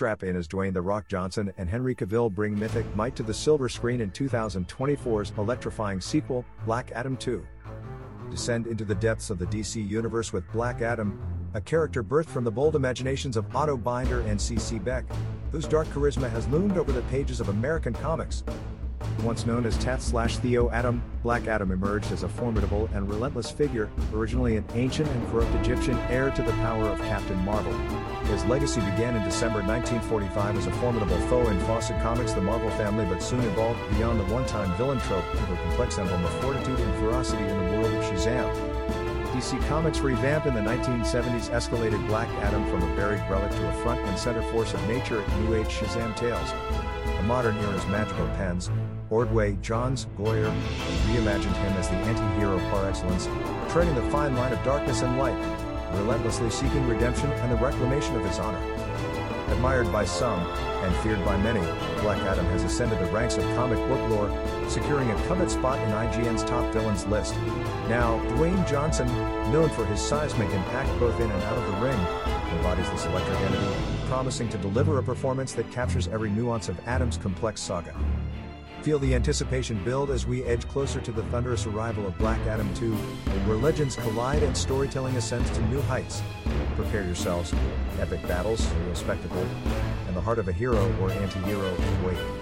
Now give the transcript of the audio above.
strap in as Dwayne "The Rock" Johnson and Henry Cavill bring mythic might to the silver screen in 2024's electrifying sequel, Black Adam 2. Descend into the depths of the DC universe with Black Adam, a character birthed from the bold imaginations of Otto Binder and C.C. Beck, whose dark charisma has loomed over the pages of American comics. Once known as Tath/Theo Adam, Black Adam emerged as a formidable and relentless figure, originally an ancient and corrupt Egyptian heir to the power of Captain Marvel. His legacy began in December 1945 as a formidable foe in Fawcett Comics' The Marvel Family, but soon evolved beyond the one-time villain trope into a complex emblem of fortitude and ferocity in the world of Shazam. DC Comics' revamp in the 1970s escalated Black Adam from a buried relic to a front and center force of nature at New Age Shazam tales. The modern era's magical pens, Ordway, Johns, Goyer, reimagined him as the anti-hero par excellence, treading the fine line of darkness and light, relentlessly seeking redemption and the reclamation of his honor. Admired by some, and feared by many, Black Adam has ascended the ranks of comic book lore, securing a coveted spot in IGN's top villains list. Now, Dwayne Johnson, known for his seismic impact both in and out of the ring, embodies this electric entity, promising to deliver a performance that captures every nuance of Adam's complex saga. Feel the anticipation build as we edge closer to the thunderous arrival of Black Adam 2, where legends collide and storytelling ascends to new heights. Prepare yourselves, epic battles, surreal spectacle, and the heart of a hero or anti-hero is waiting.